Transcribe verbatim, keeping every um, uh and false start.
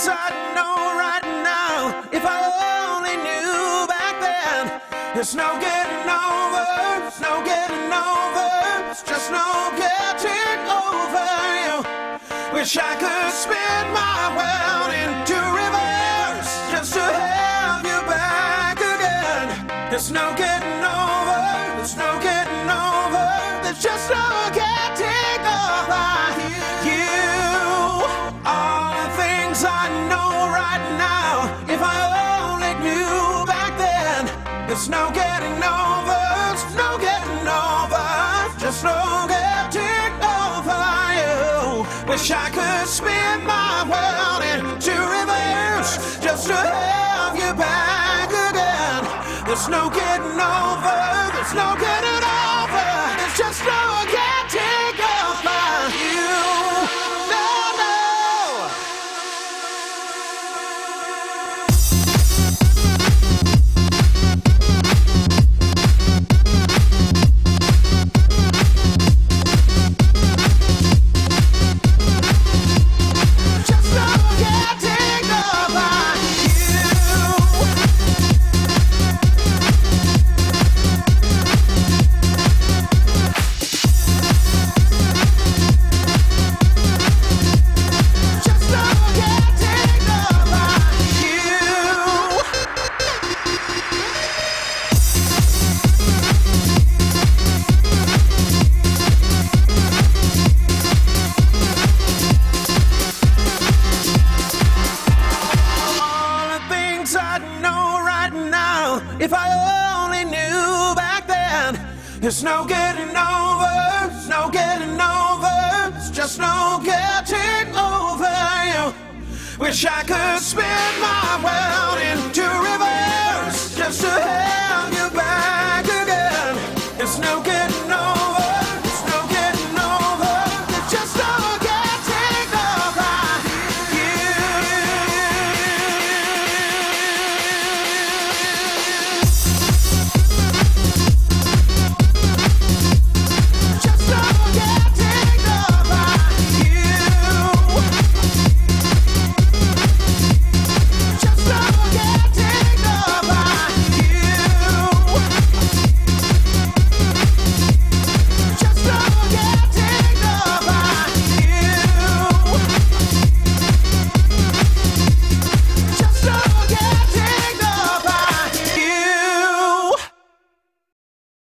things I know right now. If I only knew back then. There's no getting over, there's no getting over, it's just no getting over you. Wish I could spin my world into reverse just to have you back again. There's no getting over, there's no getting over, there's just no getting over you. All the things I know right now. If I only knew back then. There's no getting over, there's no getting over, just no getting over you. Wish I could spin my world into reverse just to have you back again. There's no getting over, there's no getting over, there's just no getting over you. No, no. If I only knew back then. There's no getting over, there's no getting over, it's just no getting over you. Wish I could spin my world into reverse just to have